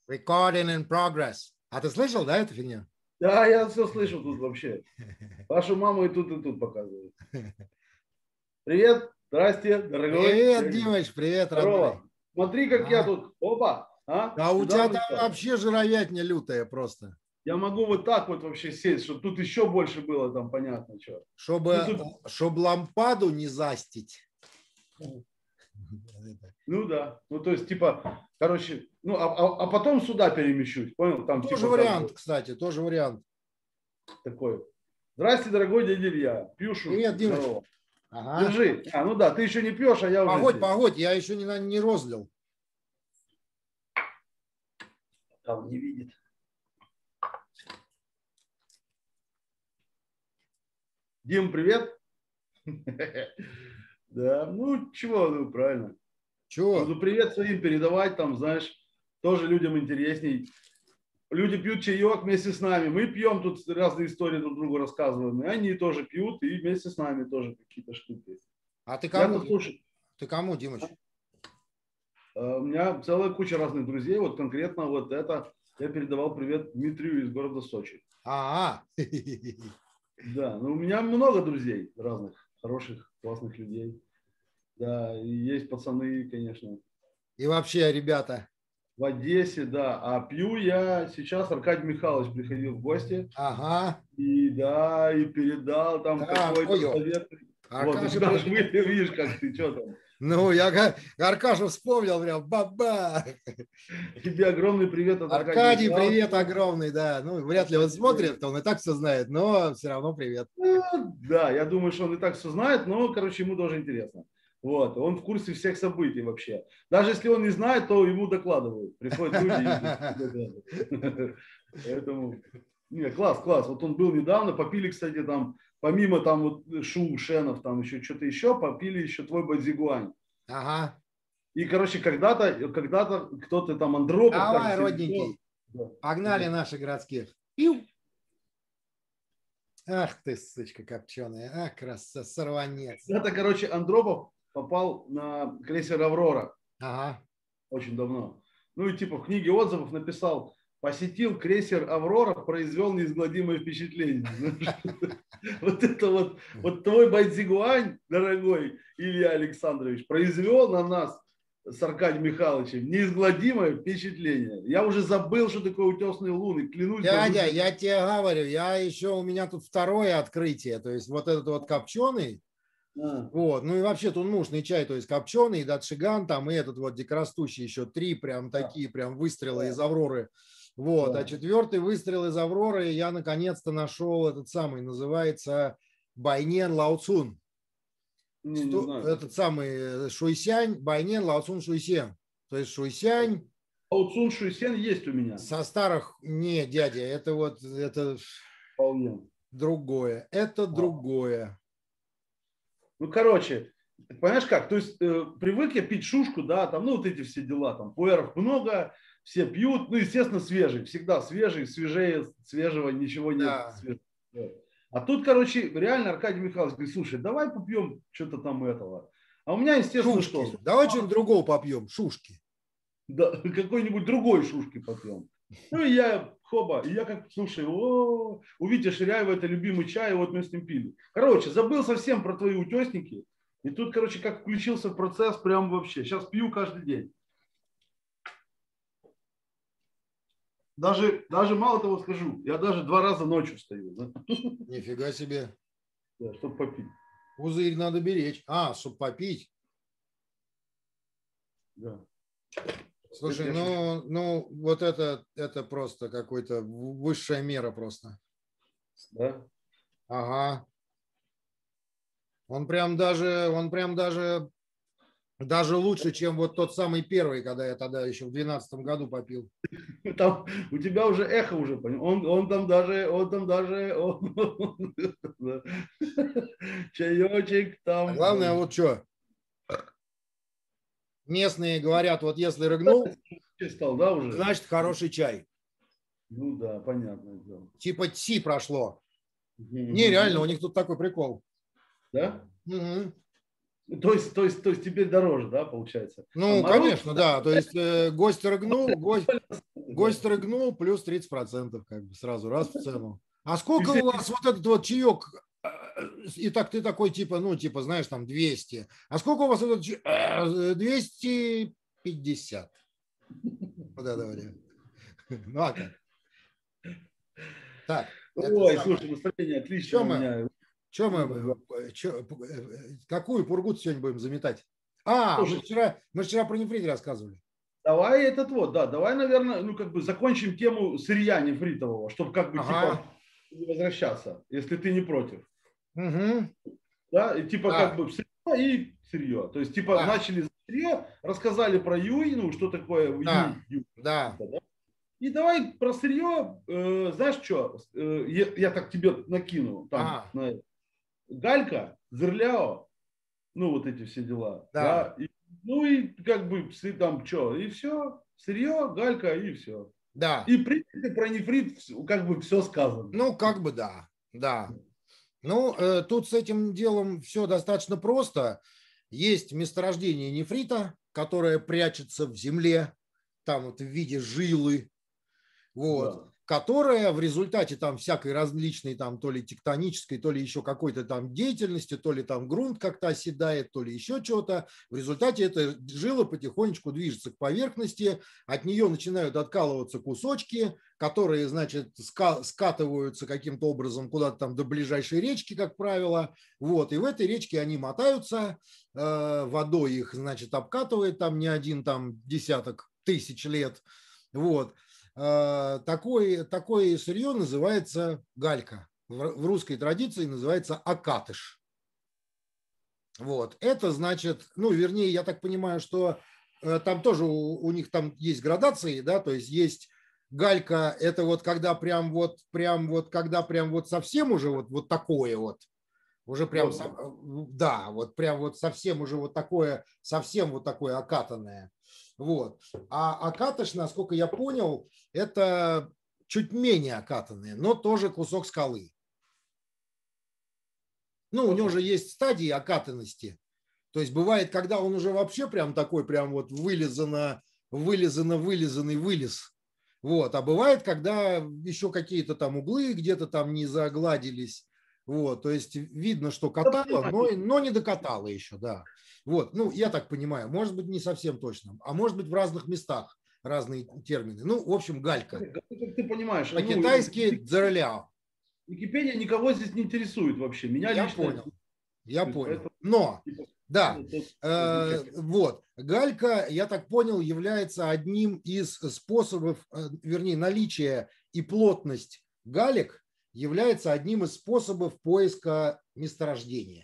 Recording in progress. А ты слышал, да, эту фигню? Да, я все слышу тут вообще. Вашу маму и тут показывают. Привет, здрасте, дорогой. Привет, Димыч, привет, родной. Здорово. Смотри, как я тут. Опа. Да у тебя там вообще жировятня лютая просто. Я могу вот так вот вообще сесть, чтобы тут еще больше было, там понятно что. Чтобы лампаду не застить. Ну да. Ну то есть типа, короче, ну а потом сюда перемещусь, понял? Там Тоже типа, вариант, кстати, тоже вариант. Такой. Здрасте, дорогой дядя Илья. Пью шутку. Привет, Димыч. Ага. Держи. Ну да, ты еще не пьешь, а я уже... Погодь, я еще не розлил. Там не видит. Дим, привет. Да, ну чего, ну правильно. Чего? Ну привет своим передавать, там, знаешь, тоже людям интересней. Люди пьют чаек вместе с нами. Мы пьем тут разные истории друг другу рассказываем. И они тоже пьют, и вместе с нами тоже какие-то штуки. А ты кому? Слушай, ты кому, Димыч? У меня целая куча разных друзей. Вот конкретно вот это я передавал привет Дмитрию из города Сочи. Да, ну у меня много друзей разных, хороших, классных людей. Да, и есть пацаны, конечно. И вообще, ребята. В Одессе, да. А пью я сейчас, Аркадий Михайлович приходил в гости. Ага. И да, и передал там какой-то совет. Вот, ты даже видишь, как ты, что там. Ну, я Аркашу вспомнил прям, баба. Тебе огромный привет от Аркадия. Аркадий, привет огромный, да. Ну, вряд ли он смотрит, он и так все знает, но все равно привет. Да, я думаю, что он и так все знает, но, короче, ему тоже интересно. Вот, он в курсе всех событий вообще. Даже если он не знает, то ему докладывают. Приходят люди. Поэтому, не, класс. Вот он был недавно, попили, кстати, там, помимо там вот Шенов, там еще что-то еще, попили еще твой Бадзигуань. Ага. И, короче, когда-то кто-то там Андропов. Давай, родненький. Погнали наши городских. Пиу. Ах ты, сучка копченая. Ах, красавец, сорванец. Это, короче, Андропов попал на крейсер «Аврора». Ага. Очень давно. Ну и типа в книге отзывов написал: посетил крейсер «Аврора», произвел неизгладимое впечатление. Вот это вот твой Бадзигуань, дорогой Илья Александрович, произвел на нас с Аркадием Михайловичем неизгладимое впечатление. Я уже забыл, что такое утесные луны. Клянусь. Дядя, я тебе говорю, у меня тут второе открытие. То есть вот этот вот копченый. Вот, ну и вообще тут нужный чай, то есть копченый, датшиган, там и этот вот дикорастущий еще 3 прям такие прям выстрелы из Авроры. Вот, а 4-й выстрел из Авроры я наконец-то нашел этот самый, называется Байнен Лаоцун. Этот самый Шуйсянь, Байнен Лаоцун Шуйсен. То есть Шуйсянь. Лаоцун Шуйсен есть у меня. Со старых, не, дядя, это вот, это другое, это другое. Ну, короче, понимаешь как, то есть привык я пить шушку, да, там, ну, вот эти все дела, там, пуэров много, все пьют, ну, естественно, свежий, всегда свежий, свежее, свежего ничего нет. Да. А тут, короче, реально Аркадий Михайлович говорит: слушай, давай попьем что-то там этого. А у меня, естественно, шушки. Что? Давай что-нибудь другого попьем, шушки. Да, какой-нибудь другой шушки попьем. Ну, и я, слушай, у Вити Ширяева это любимый чай, и вот мы с ним пили. Короче, забыл совсем про твои утесники. И тут, короче, как включился в процесс, прям вообще. Сейчас пью каждый день. Даже мало того скажу, я даже 2 раза ночью стою. Да? Нифига себе. Да, чтобы попить. Пузырь надо беречь. Чтобы попить. Да. Слушай, ну вот это просто какой-то высшая мера просто. Да? Ага. Он прям даже лучше, чем вот тот самый первый, когда я тогда еще в 2012 году попил. Там у тебя уже эхо уже, он там даже чаечек там. А главное, вот что. Местные говорят, вот если рыгнул, да, уже? Значит, хороший чай. Ну да, понятно. Типа ТСИ прошло. Не, реально, у них тут такой прикол. Да? Угу. То есть теперь дороже, да, получается? Ну, конечно, да. То есть гость рыгнул, Гость рыгнул, плюс 30%, как бы сразу раз в цену. А сколько у вас вот этот вот чаек? И так ты такой, типа, ну, типа, знаешь, там 200. А сколько у вас этот 250? Вот это вариант. Ну, а как? Так. Ой, слушай, настроение отличное у меня. Какую пургу сегодня будем заметать? Мы вчера про нефрит рассказывали. Давай давай, наверное, ну, как бы закончим тему сырья нефритового, чтобы как бы типа не возвращаться, если ты не против. Угу. Да, и типа как бы сырье и сырье. То есть типа начали с сырья, рассказали про юй, ну, что такое юй. Да. И давай про сырье, знаешь что, я так тебе накину. Там, галька, зерляо, ну, вот эти все дела. Да. Ну и как бы там что, и все, сырье, галька и все. Да. И в принципе про нефрит как бы все сказано. Ну, как бы да. Ну, тут с этим делом все достаточно просто. Есть месторождение нефрита, которое прячется в земле, там вот в виде жилы, вот, которая в результате там всякой различной там то ли тектонической, то ли еще какой-то там деятельности, то ли там грунт как-то оседает, то ли еще что-то. В результате эта жила потихонечку движется к поверхности, от нее начинают откалываться кусочки, которые, значит, скатываются каким-то образом куда-то там до ближайшей речки, как правило. Вот, и в этой речке они мотаются, водой их, значит, обкатывает там не один там десяток тысяч лет. Вот. Такое сырье называется галька. В русской традиции называется акатыш. Вот. Это значит, ну, вернее, я так понимаю, что там тоже у них там есть градации, да, то есть есть галька, это вот когда прям вот совсем уже вот такое вот, уже прям, да, вот прям вот совсем уже вот такое, совсем вот такое окатанное. Вот. А окатыш, насколько я понял, это чуть менее окатанные, но тоже кусок скалы. Ну, у него же есть стадии окатанности. То есть бывает, когда он уже вообще прям такой, прям вот вылизанный вылез. Вот. А бывает, когда еще какие-то там углы где-то там не загладились. Вот. То есть видно, что катало, но не докатало еще, да. Вот. Ну, я так понимаю, может быть, не совсем точно. А может быть, в разных местах разные термины. Ну, в общем, галька. Как ты понимаешь. По-китайски дзерляо. Википедия никого здесь не интересует вообще. Меня я лично... Я понял. Но, да, вот, галька, я так понял, является одним из способов, вернее, наличие и плотность галек является одним из способов поиска месторождения.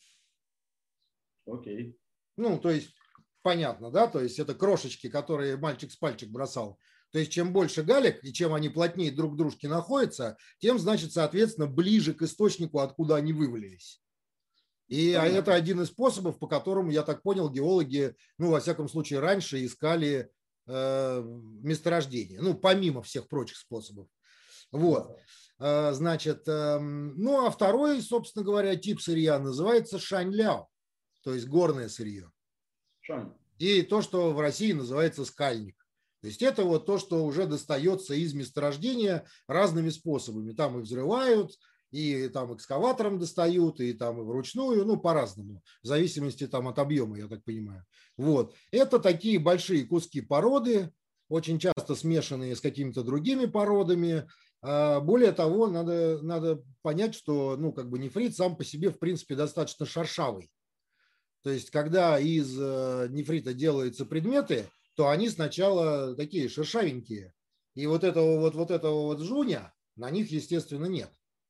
Окей. Ну, то есть, понятно, да, то есть это крошечки, которые мальчик с пальчик бросал. То есть чем больше галек и чем они плотнее друг к дружке находятся, тем, значит, соответственно, ближе к источнику, откуда они вывалились. И это один из способов, по которому, я так понял, геологи, ну, во всяком случае, раньше искали месторождение, ну, помимо всех прочих способов. Вот. Значит, ну, а второй, собственно говоря, тип сырья называется шаньляо, то есть горное сырье. И то, что в России называется скальник. То есть это вот то, что уже достается из месторождения разными способами. Там и взрывают, и там экскаватором достают, и там и вручную, ну, по-разному, в зависимости там от объема, я так понимаю. Вот. Это такие большие куски породы, очень часто смешанные с какими-то другими породами. Более того, надо понять, что, ну, как бы нефрит сам по себе, в принципе, достаточно шершавый. То есть, когда из нефрита делаются предметы, то они сначала такие шершавенькие. И вот этого жуня на них, естественно, нет.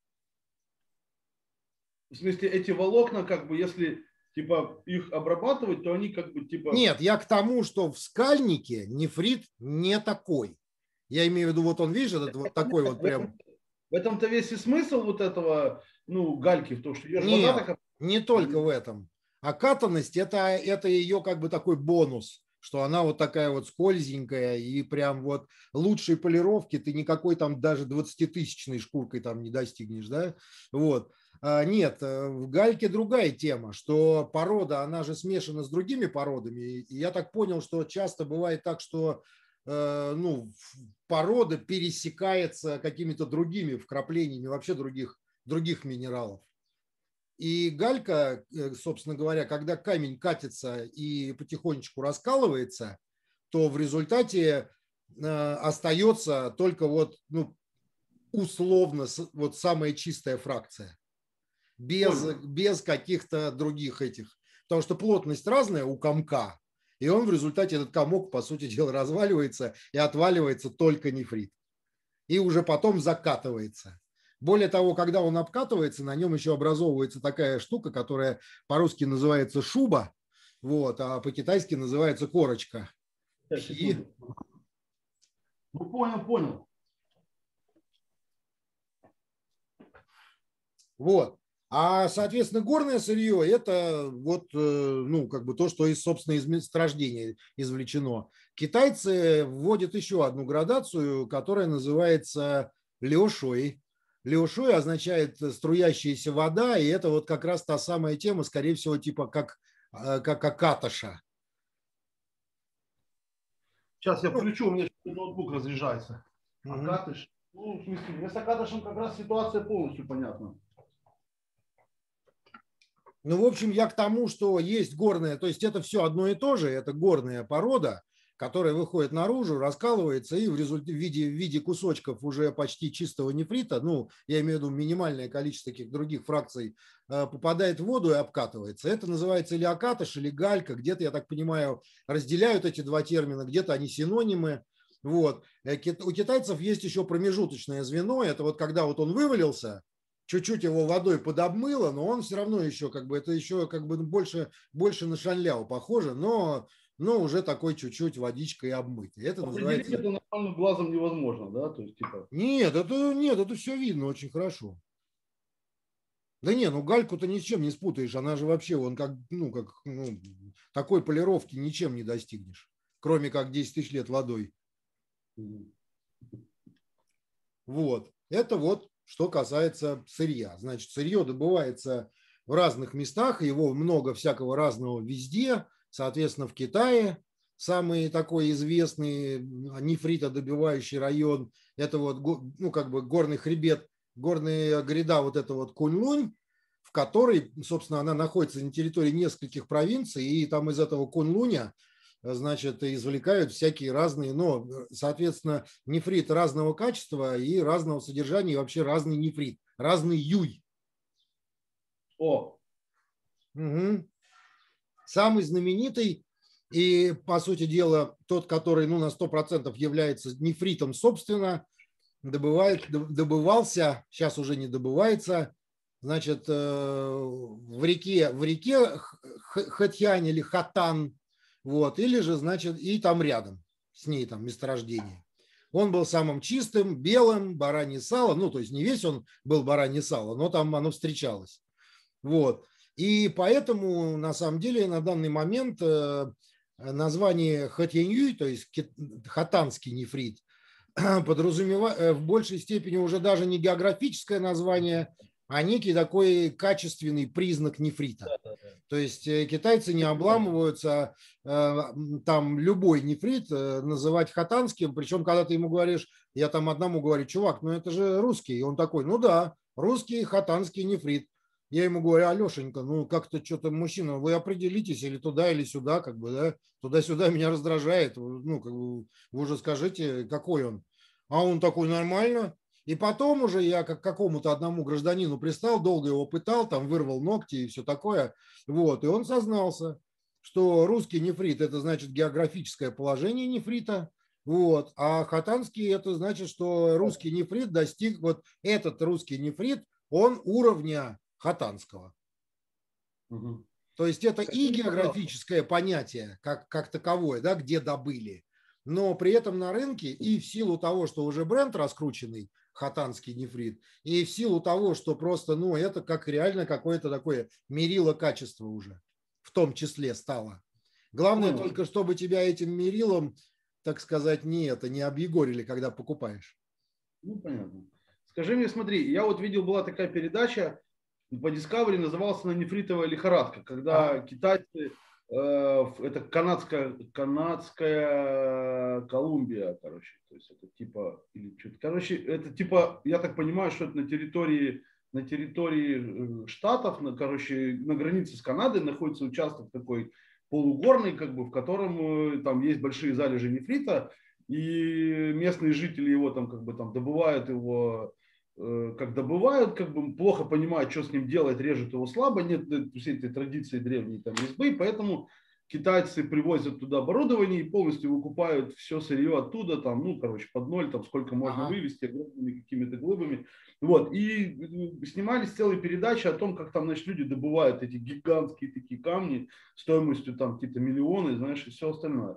В смысле, эти волокна, как бы, если типа их обрабатывать, то они как бы типа... Нет, я к тому, что в скальнике нефрит не такой. Я имею в виду, вот он, видишь, этот вот такой вот прям... В этом-то весь и смысл вот этого, ну, гальки, в том, что ее вода такая... Не только в этом. Окатанность это ее как бы такой бонус, что она вот такая вот скользенькая, и прям вот лучшей полировки ты никакой там даже 20-тысячной шкуркой там не достигнешь, да? Вот. Нет, в гальке другая тема, что порода, она же смешана с другими породами, и я так понял, что часто бывает так, что ну, порода пересекается какими-то другими вкраплениями вообще других минералов. И галька, собственно говоря, когда камень катится и потихонечку раскалывается, то в результате остается только вот, ну, условно вот самая чистая фракция, без каких-то других этих. Потому что плотность разная у комка, и он в результате, этот комок, по сути дела, разваливается и отваливается только нефрит. И уже потом закатывается. Более того, когда он обкатывается, на нем еще образовывается такая штука, которая по-русски называется шуба, вот, а по-китайски называется корочка. Ну, понял. Вот. А, соответственно, горное сырье – это вот, ну, как бы то, что собственно, из месторождения извлечено. Китайцы вводят еще одну градацию, которая называется леошуй. Леошуй означает струящаяся вода, и это вот как раз та самая тема, скорее всего, типа как акаташа. Сейчас я включу, у меня ноутбук разряжается. Акатыш. Ну, в смысле, с акатышем как раз ситуация полностью понятна. Ну, в общем, я к тому, что есть горная, то есть это все одно и то же, это горная порода, которая выходит наружу, раскалывается и в виде кусочков уже почти чистого нефрита, ну, я имею в виду минимальное количество таких других фракций, попадает в воду и обкатывается. Это называется или акатыш, или галька, где-то, я так понимаю, разделяют эти два термина, где-то они синонимы. Вот. У китайцев есть еще промежуточное звено, это вот когда вот он вывалился, чуть-чуть его водой подобмыло, но он все равно еще как бы, это еще как бы больше на шанляо похоже, но уже такой чуть-чуть водичкой обмытый. Это определить называется... это нормальным глазом невозможно, да? То есть, типа... Нет, это все видно очень хорошо. Да не, ну гальку-то ни с чем не спутаешь, она же вообще, он как, такой полировки ничем не достигнешь, кроме как 10 тысяч лет водой. Вот, это вот что касается сырья. Значит, сырье добывается в разных местах, его много всякого разного везде. Соответственно, в Китае самый такой известный нефритодобивающий район – это вот, ну, как бы горный хребет, горная гряда, вот это вот Куньлунь, в которой, собственно, она находится на территории нескольких провинций, и там из этого Куньлуня, значит, извлекают всякие разные, но, соответственно, нефрит разного качества и разного содержания, и вообще разный нефрит, разный юй. О! Угу. Самый знаменитый и, по сути дела, тот, который, ну, на 100% является нефритом, собственно, добывался, сейчас уже не добывается, значит, в реке Хатьянь или Хатан, вот, или же, значит, и там рядом с ней там месторождение. Он был самым чистым, белым, баранье сало, ну, то есть не весь он был баранье сало, но там оно встречалось. Вот. И поэтому, на самом деле, на данный момент название Хатьяньюй, то есть хатанский нефрит, подразумевает в большей степени уже даже не географическое название, а некий такой качественный признак нефрита. То есть китайцы не обламываются там любой нефрит называть хатанским, причем когда ты ему говоришь, я там одному говорю, чувак, ну это же русский, и он такой, ну да, русский хатанский нефрит. Я ему говорю, Алешенька, ну как-то что-то, мужчина, вы определитесь или туда, или сюда, как бы, да, туда-сюда меня раздражает, ну, как бы, вы уже скажите, какой он. А он такой, нормально. И потом уже я как какому-то одному гражданину пристал, долго его пытал, там вырвал ногти и все такое. Вот. И он сознался, что русский нефрит – это значит географическое положение нефрита. Вот. А хатанский – это значит, что русский нефрит достиг, вот этот русский нефрит, он уровня хатанского. Угу. То есть это и географическое понятие, как таковое, да, где добыли, но при этом на рынке и в силу того, что уже бренд раскрученный, хатанский нефрит, и в силу того, что просто, ну, это как реально какое-то такое мерило качества уже в том числе стало. Главное только, чтобы тебя этим мерилом, так сказать, не объегорили, когда покупаешь. Ну, понятно. Скажи мне, смотри, я вот видел, была такая передача по Discovery, называлась она «Нефритовая лихорадка», когда китайцы это канадская Колумбия, короче. То есть это типа, или что-то. Короче, это типа, я так понимаю, что это на территории штатов, короче, на границе с Канадой находится участок такой полугорный, как бы, в котором там есть большие залежи нефрита, и местные жители его там как бы там добывают его, как добывают, как бы плохо понимают, что с ним делать, режут его слабо, нет всей этой традиции древней там резьбы, поэтому китайцы привозят туда оборудование и полностью выкупают все сырье оттуда, там, ну, короче, под ноль, там, сколько можно вывести огромными какими-то глыбами. Вот, и снимались целые передачи о том, как там, значит, люди добывают эти гигантские такие камни стоимостью там какие-то миллионы, знаешь, и все остальное.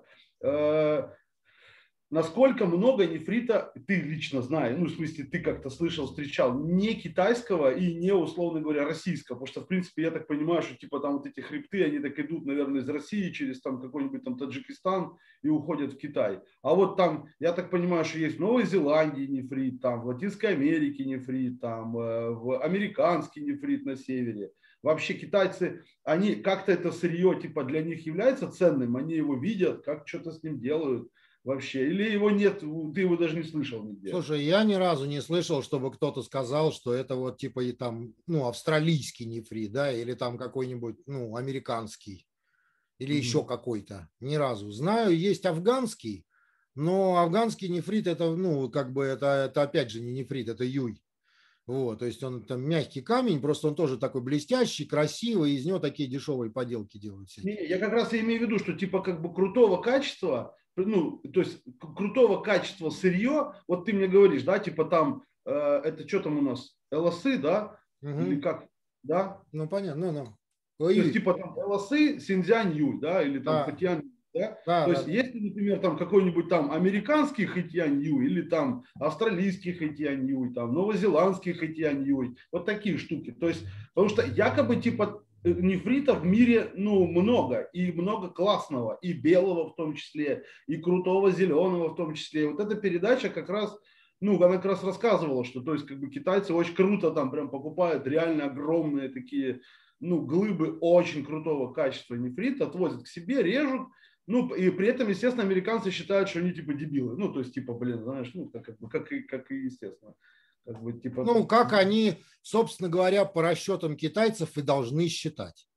Насколько много нефрита ты лично знаешь, ну, в смысле, ты как-то слышал, встречал, не китайского и не, условно говоря, российского, потому что, в принципе, я так понимаю, что, типа, там вот эти хребты, они так идут, наверное, из России через там какой-нибудь там Таджикистан и уходят в Китай. А вот там, я так понимаю, что есть в Новой Зеландии нефрит, там, в Латинской Америке нефрит, там, в американский нефрит на севере. Вообще китайцы, они как-то это сырье, типа, для них является ценным, они его видят, как что-то с ним делают. Вообще, или его нет, ты его даже не слышал нигде? Слушай, я ни разу не слышал, чтобы кто-то сказал, что это вот типа и там, ну, австралийский нефрит, да, или там какой-нибудь, ну, американский, или еще какой-то. Ни разу. Знаю, есть афганский, но афганский нефрит это, ну, как бы это опять же не нефрит, это юй. Вот, то есть он там мягкий камень, просто он тоже такой блестящий, красивый, из него такие дешевые поделки делают всякие. Я как раз и имею в виду, что типа как бы крутого качества, ну, то есть крутого качества сырье, вот ты мне говоришь, да, типа там, это что там у нас, ЛСы, да, или как, да? Ну, понятно, ну. То есть типа там ЛСы, Синьцзянь Юй, да, или там Да, Хатьян, да? да, То да, есть да. если, например, там какой-нибудь там американский Хатьян Юй, или там австралийский Хатьян Юй, там новозеландский Хатьян Юй, вот такие штуки. То есть, потому что якобы типа нефрита в мире, ну, много, и много классного, и белого в том числе, и крутого зеленого в том числе. Вот эта передача как раз, ну, она как раз рассказывала, что, то есть, как бы китайцы очень круто там прям покупают реально огромные такие, ну, глыбы очень крутого качества нефрита, отвозят к себе, режут, ну, и при этом, естественно, американцы считают, что они типа дебилы. Ну, то есть, типа, блин, знаешь, ну, как и естественно. Как бы, типа, Ну, как они, собственно говоря, по расчетам китайцев и должны считать.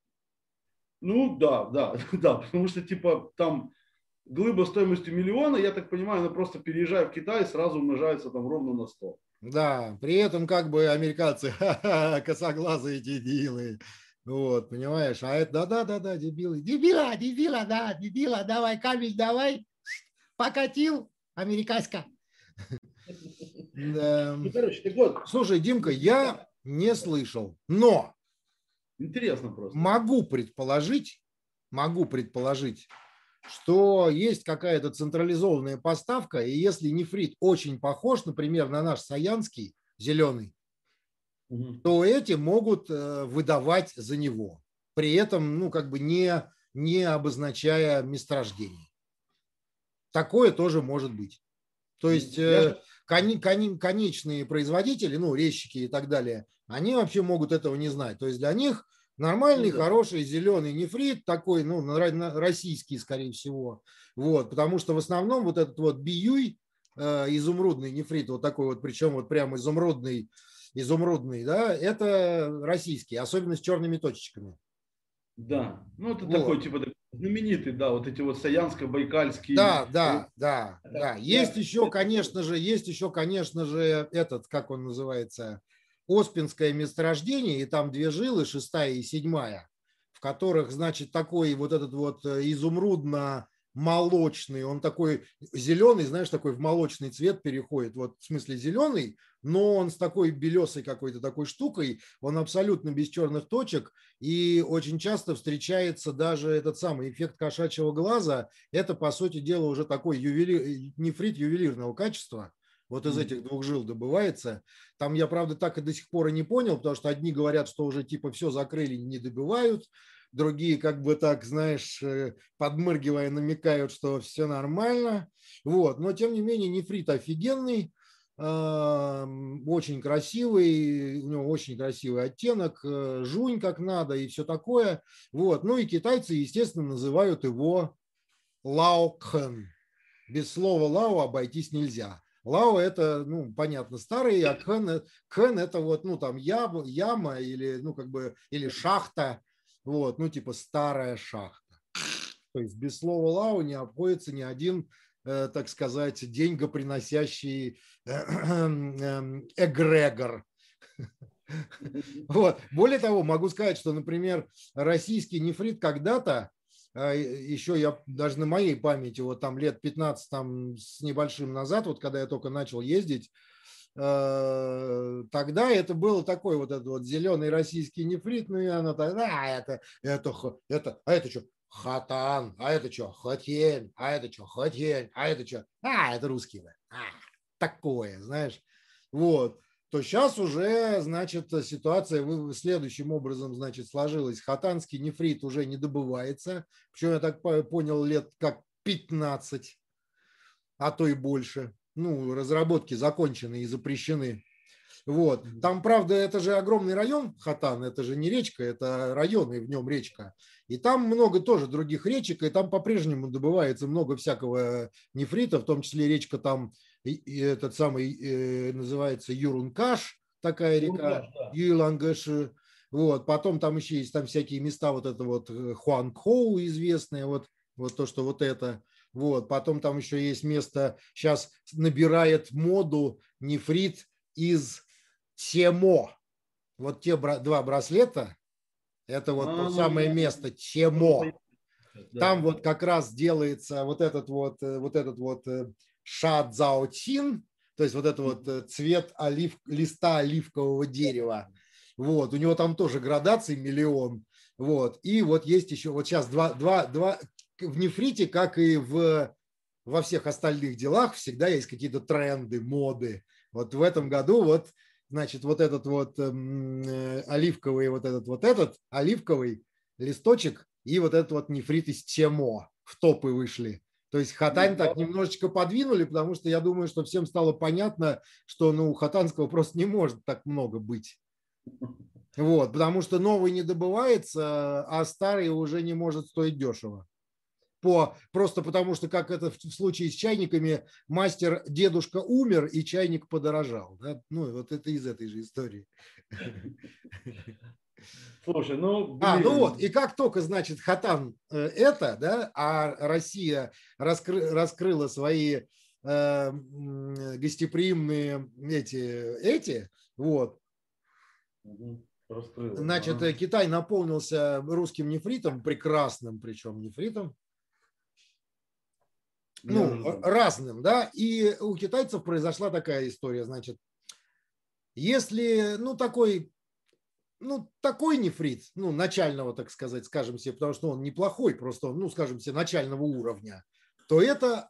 ну, да, да, да, потому что, типа, там глыба стоимостью миллиона, я так понимаю, она просто переезжая в Китай, сразу умножается там ровно на 100. Да, при этом как бы американцы, ха-ха, косоглазые дебилы. Вот, понимаешь? А это, да-да-да-да, дебилы. Дебила, дебила, да, дебила, давай, камень, давай. Покатил, американска. Да. Ну, короче, так вот. Слушай, Димка, я не слышал, но Интересно просто. могу предположить, что есть какая-то централизованная поставка, и если нефрит очень похож, например, на наш саянский зеленый, то эти могут выдавать за него, при этом, ну, как бы не обозначая месторождение. Такое тоже может быть. То есть конечные производители, ну, резчики и так далее, они вообще могут этого не знать. То есть для них нормальный, хороший зеленый нефрит, такой, ну, российский, скорее всего. Вот, потому что в основном вот этот вот биюй, изумрудный нефрит, вот такой вот, причем вот прям изумрудный, да, это российский, особенно с черными точечками. Да, ну это Вот. такой типа знаменитый, да, вот эти вот саянско-байкальские. Да. Есть еще, конечно же, этот, как он называется, Оспинское месторождение, и там две жилы, 6-я и 7-я, в которых, значит, такой вот этот вот изумрудно-молочный, он такой зеленый, знаешь, такой в молочный цвет переходит, вот в смысле зеленый, но он с такой белесой какой-то такой штукой, он абсолютно без черных точек, и очень часто встречается даже этот самый эффект кошачьего глаза, это, по сути дела, уже такой нефрит ювелирного качества, вот из этих двух жил добывается. Там я, правда, так и до сих пор и не понял, потому что одни говорят, что уже типа все закрыли, не добывают, другие как бы так, знаешь, подмыргивая, намекают, что все нормально. Вот. Но, тем не менее, нефрит офигенный. очень красивый, у него очень красивый оттенок, жунь как надо и все такое. Вот. Ну и китайцы, естественно, называют его лаокхэн. Без слова лао обойтись нельзя. Лао это, ну, понятно, старый, а кхэн это вот, ну, там яма или, ну, как бы, или шахта, вот, ну, типа старая шахта. То есть без слова лао не обходится ни один, так сказать, деньгоприносящий эгрегор. Вот. Более того, могу сказать, что, например, российский нефрит когда-то, еще я даже на моей памяти, вот там лет 15 там, с небольшим назад, вот когда я только начал ездить, тогда это было такой вот этот вот зеленый российский нефрит, ну и она тогда, а это что, хатан, а это что, хатень, а это что, хатень, а это что, это русский, такое, знаешь, вот. То сейчас уже, значит, ситуация следующим образом, значит, сложилась. Хатанский нефрит уже не добывается, причем, я так понял, лет как 15, а то и больше. Ну, разработки закончены и запрещены. Вот. Там, правда, это же огромный район Хатан, это же не речка, это район, и в нем речка. И там много тоже других речек, и там по-прежнему добывается много всякого нефрита, в том числе речка там, и этот самый, называется Юрункаш, такая река, Юйлангаши. Вот. Потом там еще есть там всякие места, вот это вот Хуанхоу известное, вот то, что вот это. Вот. Потом там еще есть место, сейчас набирает моду нефрит из Темо. Вот те два браслета, это вот то самое место Темо. Там вот как раз делается вот этот вот ша цзаотин, то есть вот это вот цвет листа оливкового дерева. Вот, у него там тоже градаций миллион. Вот, и вот есть еще, вот сейчас два в нефрите, как и во всех остальных делах, всегда есть какие-то тренды, моды. Вот в этом году вот, значит, вот этот вот оливковый, вот этот оливковый листочек и вот этот вот нефрит из Темо в топы вышли. То есть Хатань так немножечко подвинули, потому что я думаю, что всем стало понятно, что ну, у хатанского просто не может так много быть. Вот, потому что новый не добывается, а старый уже не может стоить дешево. Просто потому что, как это в случае с чайниками, мастер-дедушка умер, и чайник подорожал. Да? Ну, вот это из этой же истории. Слушай, ну, блин. Ну вот, и как только, значит, Хатан это, да, а Россия раскрыла свои гостеприимные эти, вот, значит, Китай наполнился русским нефритом, прекрасным причем нефритом, ну, разным, да, и у китайцев произошла такая история, значит, если, ну, такой нефрит, ну, начального, так сказать, скажем себе, потому что он неплохой, просто, ну, скажем себе, начального уровня, то это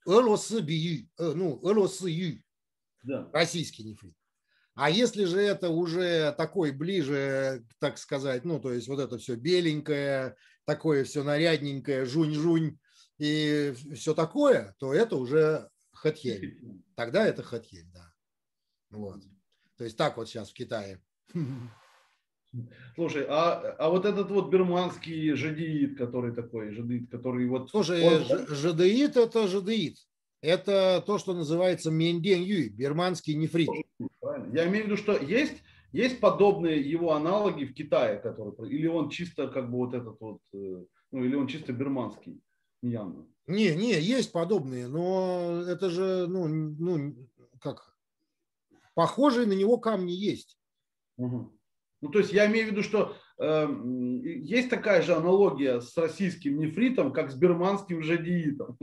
российский нефрит. А если же это уже такой ближе, так сказать, ну, то есть вот это все беленькое, такое все нарядненькое, жунь-жунь и все такое, то это уже хатьень. Тогда это хатьень, да. Вот. То есть так вот сейчас в Китае. Слушай, а вот этот вот бирманский жадеид, который такой, жадеид, который вот... Слушай, жадеид это жадеид. Это то, что называется менден юй, бирманский нефрит. Я имею в виду, что есть подобные его аналоги в Китае, которые, или он чисто как бы вот этот вот, ну, или он чисто бирманский, явно. Не, есть подобные, но это же, ну как, похожие на него камни есть. Угу. Ну, то есть я имею в виду, что есть такая же аналогия с российским нефритом, как с бирманским жадеитом.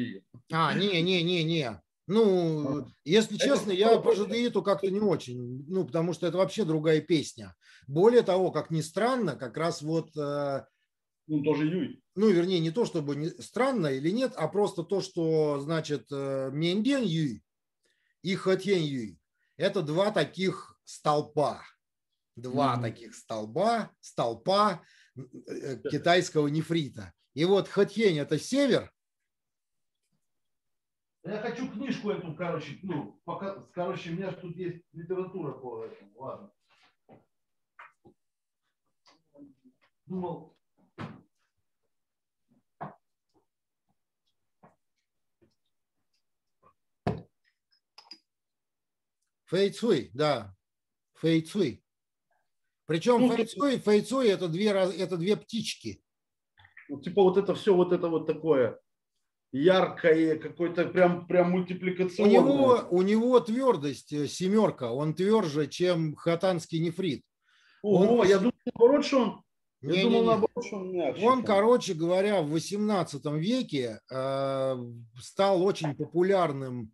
Не. Ну, если честно, я по жадеиту как-то не очень, ну, потому что это вообще другая песня. Более того, как ни странно, как раз вот... Ну, тоже юй. Ну, вернее, не то, чтобы странно или нет, а просто то, что, значит, менден юй и хатьен юй – это два таких столпа. Таких столпа китайского нефрита. И вот хатьень – это север, Я хочу книжку эту, короче, ну, пока, короче, у меня же тут есть литература по этому, ладно. Думал. Фэйцуй, да. Фэйцуй. Причем Ну, фэйцуй это две птички. вот, типа вот это все, вот это вот такое яркое, какое-то прям мультипликационное. У него твердость семерка, он тверже, чем хатанский нефрит. Ого, я думал, наоборот, что он, я думал, Не-не-не. наоборот, что он мягче. Он, короче говоря, в 18 веке стал очень популярным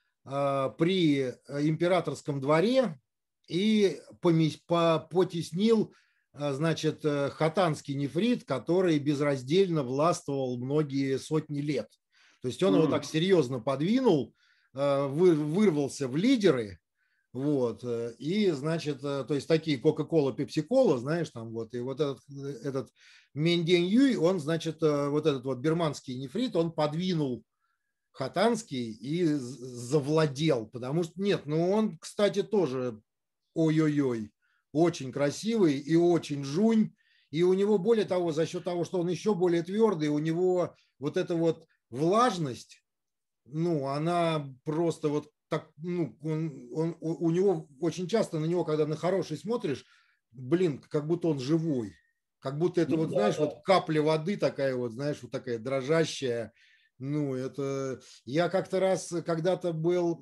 при императорском дворе и потеснил, значит, хатанский нефрит, который безраздельно властвовал многие сотни лет. То есть он его так серьезно подвинул, вырвался в лидеры, вот, и, значит, то есть такие Кока-Кола, Пепси-Кола, знаешь, там вот, и вот этот Мендень Юй, он, значит, вот этот вот бирманский нефрит, он подвинул хатанский и завладел, потому что, нет, ну он, кстати, тоже ой-ой-ой, очень красивый и очень жунь, и у него, более того, за счет того, что он еще более твердый, у него вот эта вот влажность, ну, она просто вот так, ну, у него очень часто на него, когда на хороший смотришь, блин, как будто он живой, как будто это, ну, вот, да, знаешь, да, вот капля воды такая вот, знаешь, вот такая дрожащая. Ну, это я как-то раз когда-то был,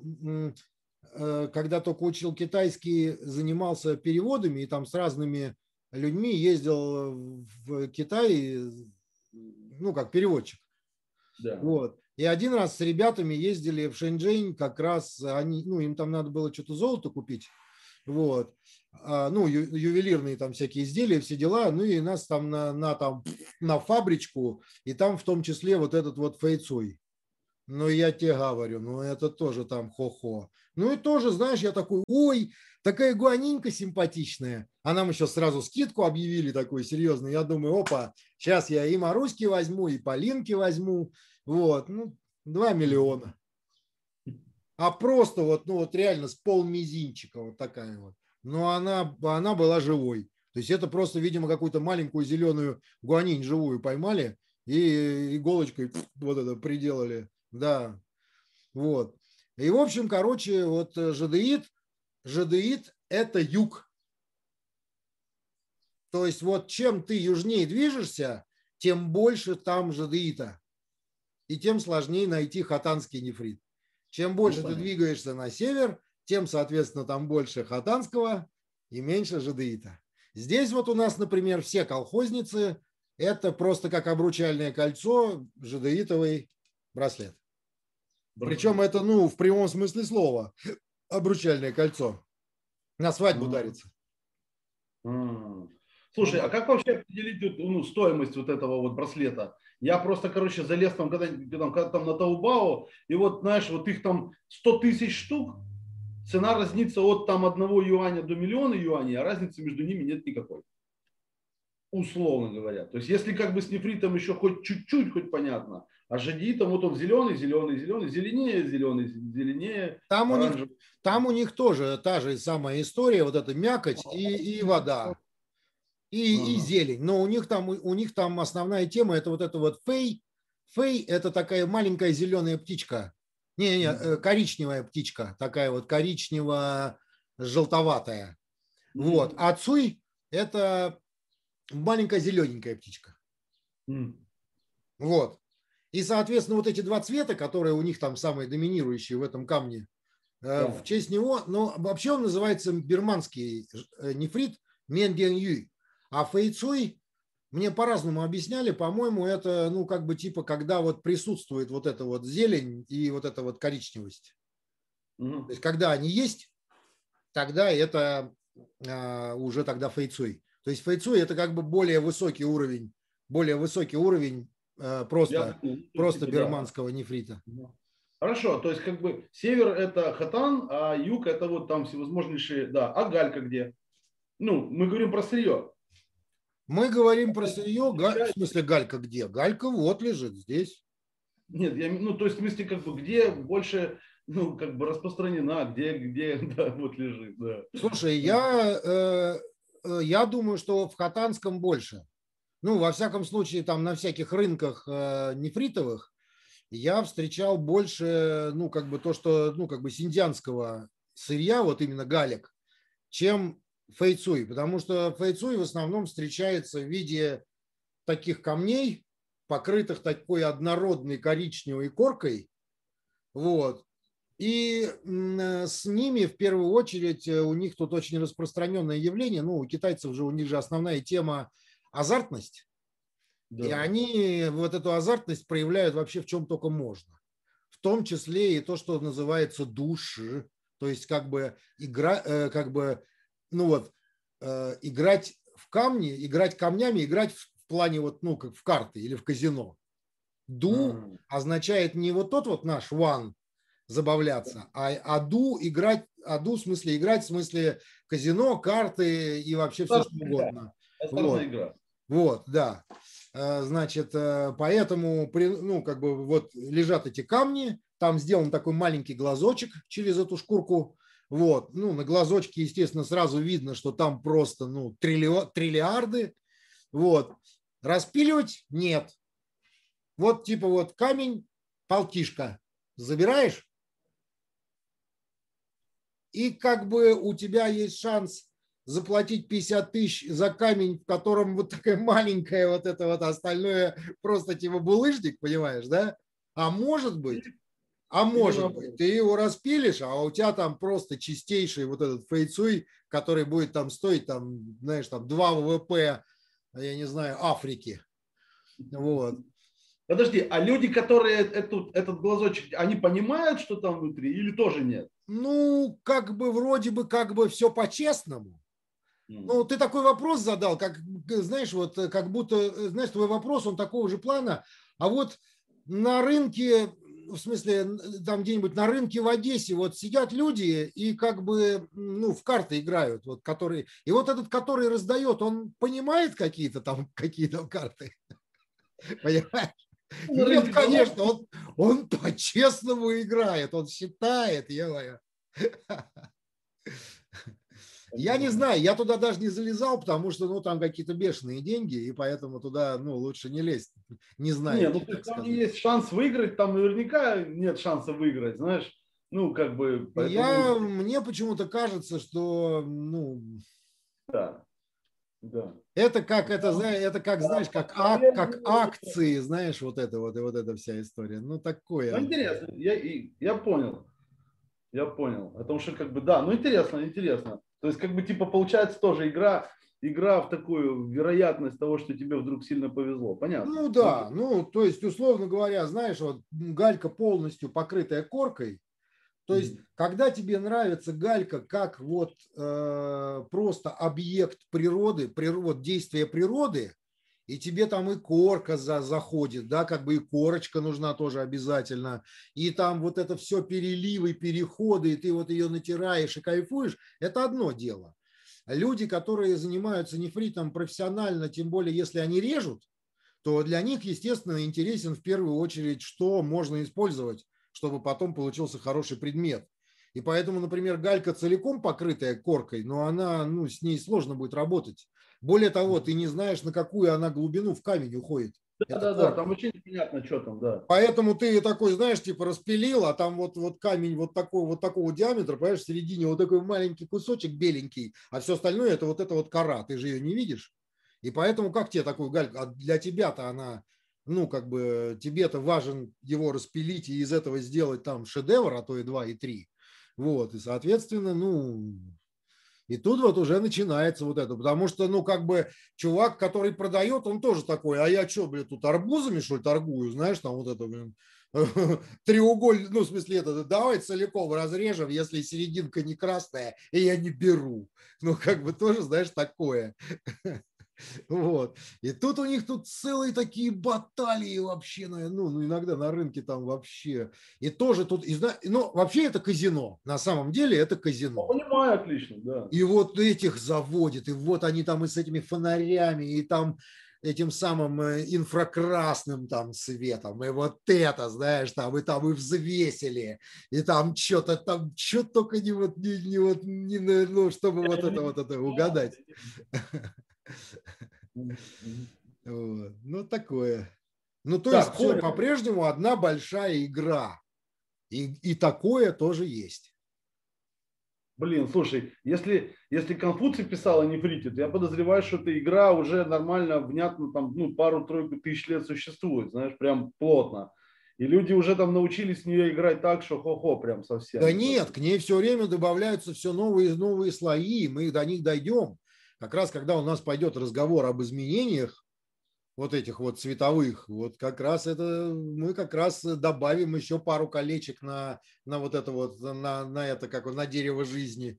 когда только учил китайский, занимался переводами и там с разными людьми ездил в Китай, ну, как переводчик. Да. Вот. И один раз с ребятами ездили в Шэньчжэнь, как раз они, ну, им там надо было что-то золото купить, вот, ну, ювелирные там всякие изделия, все дела, ну, и нас там на фабричку, и там в том числе вот этот вот фэйцуй. Ну, я тебе говорю, ну, это тоже там хо-хо. Ну, и тоже, знаешь, я такой, ой, такая гуанинька симпатичная. А нам еще сразу скидку объявили такую серьезную. Я думаю, опа, сейчас я и Маруськи возьму, и Полинки возьму. Вот, ну, 2 миллиона. А просто вот, ну, вот реально с полмизинчика вот такая вот. Но она была живой. То есть это просто, видимо, какую-то маленькую зеленую гуанинь живую поймали и иголочкой вот это приделали. Да, вот. И, в общем, короче, вот жадеид – это юг. То есть вот чем ты южнее движешься, тем больше там жадеита. И тем сложнее найти хатанский нефрит. Чем больше ты двигаешься на север, тем, соответственно, там больше хатанского и меньше жадеита. Здесь вот у нас, например, все колхозницы – это просто как обручальное кольцо, жадеитовый браслет. Причем это, ну, в прямом смысле слова, обручальное кольцо. На свадьбу дарится. Слушай, а как вообще определить, ну, стоимость вот этого вот браслета? Я просто, короче, залез там, когда там на Таобао, и вот, знаешь, вот их там 100 тысяч штук, цена разнится от там 1 юаня до миллиона юаней, а разницы между ними нет никакой. Условно говоря. То есть, если как бы с нефритом еще хоть чуть-чуть, хоть понятно, а жадеитом вот он зеленый, зеленее. Там у них тоже та же самая история, вот эта мякоть и вода. И зелень. Но у них там основная тема – это вот фэй. Фэй – это такая маленькая зеленая птичка. Коричневая птичка. Такая вот коричнево-желтоватая. Вот. А цуй – это маленькая зелененькая птичка. Вот. И, соответственно, вот эти два цвета, которые у них там самые доминирующие в этом камне, в честь него, но вообще он называется бирманский нефрит Мендень Юй. А фэйцуй мне по-разному объясняли, по-моему, это, ну, как бы типа, когда вот присутствует вот эта вот зелень и вот эта вот коричневость. То есть, когда они есть, тогда это уже тогда фэйцуй. То есть фэйцуй это как бы более высокий уровень просто бирманского нефрита. Хорошо, то есть как бы север это хатан, а юг это вот там всевозможнейшие, да, а галька где? Ну, мы говорим про сырье. Мы говорим про сырье, в смысле галька где? Галька вот лежит здесь. Нет, ну, то есть, в смысле, как бы, где больше, ну, как бы распространена, где, да, вот лежит, да. Слушай, я думаю, что в Хотанском больше. Ну, во всяком случае, там на всяких рынках нефритовых я встречал больше, ну, как бы то, что, ну, как бы синьцзянского сырья, вот именно галек, чем фэйцуй, потому что фэйцуй в основном встречается в виде таких камней, покрытых такой однородной коричневой коркой, вот. И с ними в первую очередь у них тут очень распространенное явление, ну, у китайцев же, у них же основная тема азартность, и Да. они вот эту азартность проявляют вообще в чем только можно. В том числе и то, что называется души, то есть как бы игра, как бы, ну вот, играть в камни, играть камнями, играть в плане вот, ну, как в карты или в казино. Ду означает не вот тот вот наш one забавляться, а ду играть, ду в смысле играть, в смысле казино, карты и вообще все что угодно. Азартная Вот, игра. вот, да. Значит, поэтому, ну, как бы вот лежат эти камни, там сделан такой маленький глазочек через эту шкурку. Вот, ну, на глазочке, естественно, сразу видно, что там просто, ну, триллиарды. Вот. Распиливать нет. Вот типа вот камень, полтишка. Забираешь, и как бы у тебя есть шанс заплатить 50 тысяч за камень, в котором вот такая маленькая вот это вот остальное просто типа булыжник, понимаешь, да? А может быть, Или наоборот. ты его распилишь, а у тебя там просто чистейший вот этот фэйцуй, который будет там стоить, там, знаешь, там 2 ВВП, я не знаю, Африки. Вот. Подожди, а люди, которые этот глазочек, они понимают, что там внутри, или тоже нет? Ну, вроде бы, как бы все по-честному. Ну, ты такой вопрос задал, как, знаешь, вот как будто, знаешь, твой вопрос, он такого же плана, а вот на рынке, в смысле, там где-нибудь на рынке в Одессе вот сидят люди и как бы, ну, в карты играют, вот, которые, и вот этот, который раздает, он понимает какие-то карты, понимаешь? На Нет, рынке конечно, голов. он по-честному играет, он считает, ё-моё. Я не знаю, я туда даже не залезал, потому что, ну, там какие-то бешеные деньги, и поэтому туда, ну, лучше не лезть, не Не, знаючи, ну то так есть там не сказать. есть шанс выиграть, там наверняка нет шанса выиграть, знаешь. Ну, как бы, поэтому, Мне почему-то кажется, что, ну, да, да. это как, знаешь, как акции, знаешь, вот, и вот эта вся история. Ну, такое Ну, оно. интересно, я понял, я понял. Потому что, как бы, да, ну, интересно, интересно. То есть, как бы, типа, получается тоже игра в такую вероятность того, что тебе вдруг сильно повезло. Понятно. Ну, Окей. да, ну, то есть, условно говоря, знаешь, вот галька полностью покрытая коркой. То есть, Мгм. когда тебе нравится галька как вот просто объект природы, вот действия природы, и тебе там и корка заходит, да, как бы и корочка нужна тоже обязательно, и там вот это все переливы, переходы, и ты вот ее натираешь и кайфуешь, это одно дело. Люди, которые занимаются нефритом профессионально, тем более если они режут, то для них, естественно, интересен в первую очередь, что можно использовать, чтобы потом получился хороший предмет. И поэтому, например, галька целиком покрытая коркой, но она, ну, с ней сложно будет работать. Более того, ты не знаешь, на какую она глубину в камень уходит, Да, эта да, да, там корка. вообще непонятно, что там, да. Поэтому ты такой, знаешь, типа распилил, а там вот камень вот такого диаметра, понимаешь, в середине вот такой маленький кусочек беленький, а все остальное это вот кора, ты же ее не видишь. И поэтому как тебе такую гальку, а для тебя-то она, ну, как бы, тебе-то важен его распилить и из этого сделать там шедевр, а то и два, и три. Вот, и, соответственно, ну, и тут вот уже начинается вот это, потому что, ну, как бы, чувак, который продает, он тоже такой, а я что, блин, тут арбузами, что ли, торгую, знаешь, там вот это, блин, треугольник, ну, в смысле, это, давай целиком разрежем, если серединка не красная, и я не беру. Ну, как бы тоже, знаешь, такое. Вот. И тут у них тут целые такие баталии вообще, ну, иногда на рынке там вообще. И тоже тут, ну, вообще это казино. На самом деле это Ну, казино. понимаю отлично, да. И вот этих заводят, и вот они там и с этими фонарями, и там этим самым инфракрасным там светом, и вот это, знаешь, там и взвесили, и там что-то там, что только не вот, ну, чтобы вот это угадать. Вот. Ну, такое. Ну, то есть Так, все понял. по-прежнему одна большая игра. И такое тоже есть. Блин, слушай, если Конфуций писал о нефрите, то я подозреваю, что эта игра уже нормально, внятно, там, ну, пару-тройку тысяч лет существует, знаешь, прям плотно. И люди уже там научились в нее играть так, что хо-хо, прям Да совсем. нет, к ней все время добавляются все новые и новые слои, мы до них дойдем. Как раз когда у нас пойдет разговор об изменениях, вот этих вот цветовых, вот как раз это мы как раз добавим еще пару колечек на вот это вот, на это, как на дерево жизни.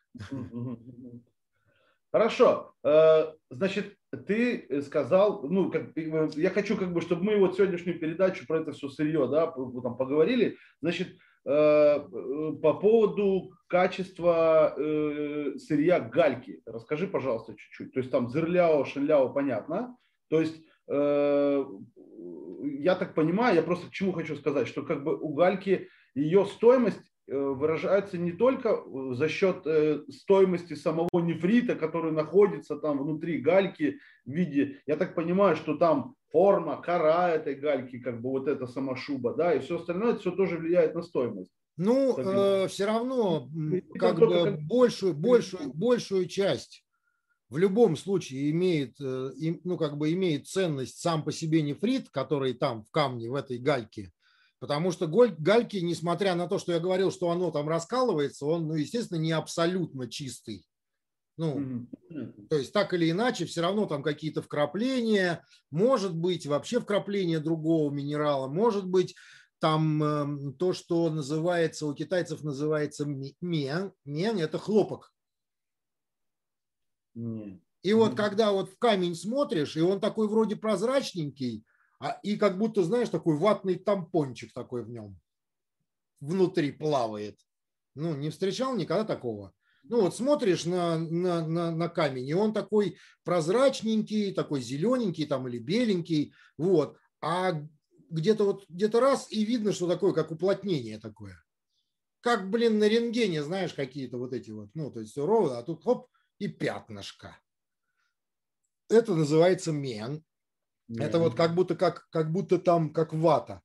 Хорошо. Значит, ты сказал, ну, я хочу, как бы, чтобы мы вот сегодняшнюю передачу про это все сырье, да, там поговорили. Значит, по поводу качества сырья гальки. Расскажи, пожалуйста, чуть-чуть. То есть там зерляо, шеляо, понятно. То есть я так понимаю, я просто к чему хочу сказать, что как бы у гальки ее стоимость выражается не только за счет стоимости самого нефрита, который находится там внутри гальки в виде, я так понимаю, что там форма, кора этой гальки, как бы вот эта сама шуба, да, и все остальное, это все тоже влияет на стоимость. Ну, все равно как бы Как... большую часть в любом случае имеет, ну, как бы имеет ценность сам по себе нефрит, который там в камне, в этой гальке. Потому что гальки, несмотря на то, что я говорил, что оно там раскалывается, он, ну, естественно, не абсолютно чистый. Ну, то есть так или иначе, все равно там какие-то вкрапления, может быть вообще вкрапление другого минерала, может быть там то, что называется, у китайцев называется мен, это хлопок. И вот когда вот в камень смотришь, и он такой вроде прозрачненький, и как будто, знаешь, такой ватный тампончик такой в нем внутри плавает. Ну, не встречал никогда такого. Ну, вот смотришь на камень, и он такой прозрачненький, такой зелененький там или беленький, вот. А где-то раз, и видно, что такое, как уплотнение такое. Как, блин, на рентгене, знаешь, какие-то вот эти вот, ну, то есть все ровно, а тут хоп, и пятнышко. Это называется мен. Это вот как будто там как вата.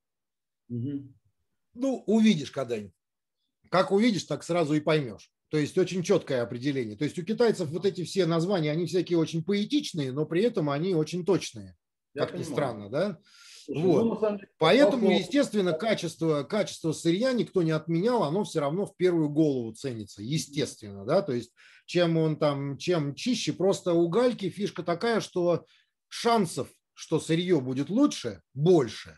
Ну, увидишь когда-нибудь. Как увидишь, так сразу и поймешь. То есть очень четкое определение. То есть у китайцев вот эти все названия, они всякие очень поэтичные, но при этом они очень точные. Как ни странно, да? Слушай, вот. ну, на самом деле, Поэтому, естественно, качество сырья никто не отменял, оно все равно в первую голову ценится, естественно, да, то есть чем чище, просто у гальки фишка такая, что шансов, что сырье будет лучше, больше.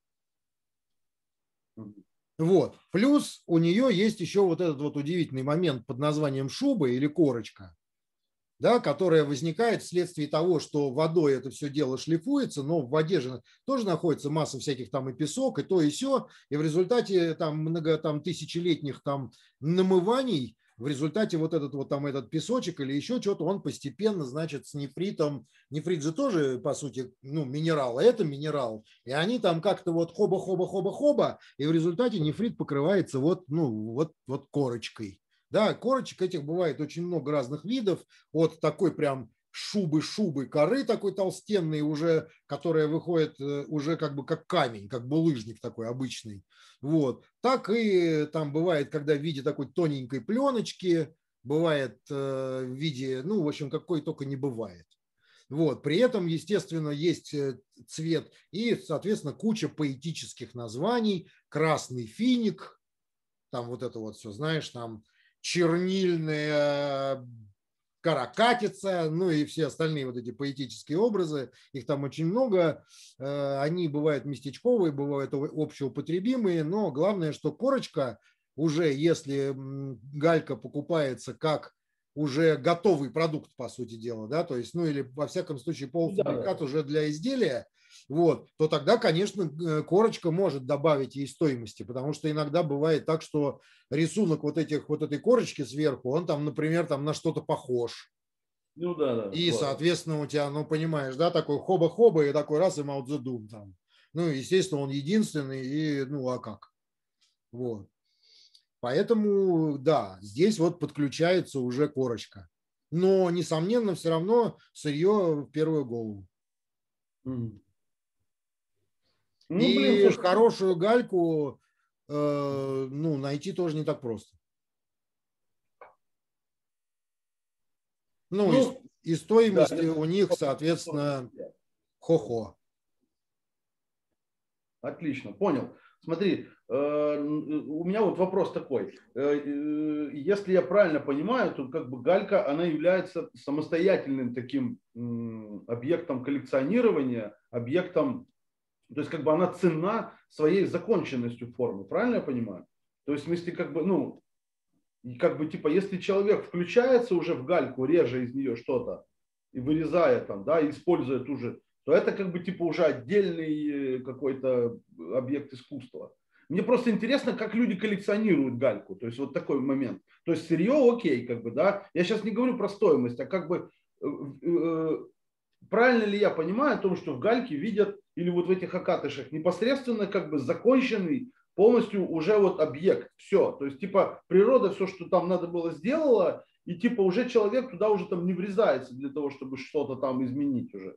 Вот. Плюс у нее есть еще вот этот вот удивительный момент под названием шуба или корочка, да, которая возникает вследствие того, что водой это все дело шлифуется, но в воде же тоже находится масса всяких там и песок, и то, и сё, и в результате там тысячелетних там намываний, в результате вот этот песочек или еще что-то, он постепенно, значит, с нефритом, нефрит же тоже, по сути, ну, минерал, а это минерал, и они там как-то вот хоба-хоба-хоба-хоба, и в результате нефрит покрывается вот корочкой. Да, корочек этих бывает очень много разных видов, от такой прям шубы коры такой толстенной уже, которая выходит уже как бы как камень, как булыжник такой обычный. Вот. Так и там бывает, когда в виде такой тоненькой пленочки, бывает в виде, ну, в общем, какой только не бывает. Вот. При этом, естественно, есть цвет и, соответственно, куча поэтических названий. Красный финик, там вот это вот все, знаешь, там чернильная каракатица, ну и все остальные вот эти поэтические образы, их там очень много, они бывают местечковые, бывают общеупотребимые, но главное, что корочка уже, если галька покупается как уже готовый продукт, по сути дела, да, то есть, ну или во всяком случае полуфабрикат уже для изделия, вот, то тогда, конечно, корочка может добавить ей стоимости, потому что иногда бывает так, что рисунок вот этой корочки сверху, он там, например, там на что-то похож. Ну да. И, соответственно, у тебя, ну, понимаешь, да, такой хоба-хоба, и такой раз, и Мао Цзэдун там. Ну, естественно, он единственный, и, ну, а как? Вот. Поэтому, да, здесь вот подключается уже корочка. Но, несомненно, все равно сырье в первую голову. Ну, блин, И слушай. хорошую гальку ну, найти тоже не так просто. Ну, Ну, и да. стоимости у них, соответственно, хо-хо. Отлично, понял. Смотри, у меня вот вопрос такой. Если я правильно понимаю, то как бы галька, она является самостоятельным таким объектом коллекционирования, объектом, то есть как бы она ценна своей законченностью формы, правильно я понимаю? То есть в смысле как бы, ну, и как бы типа, если человек включается уже в гальку, реже из нее что-то и вырезая там, да, используя ту же, то это как бы типа уже отдельный какой-то объект искусства. Мне просто интересно, как люди коллекционируют гальку. То есть вот такой момент. То есть сырье окей, как бы, да. Я сейчас не говорю про стоимость, а как бы правильно ли я понимаю о том, что в гальке видят или вот в этих окатышах непосредственно как бы законченный полностью уже вот объект, все, то есть типа природа все, что там надо было, сделала, и типа уже человек туда уже там не врезается для того, чтобы что-то там изменить уже.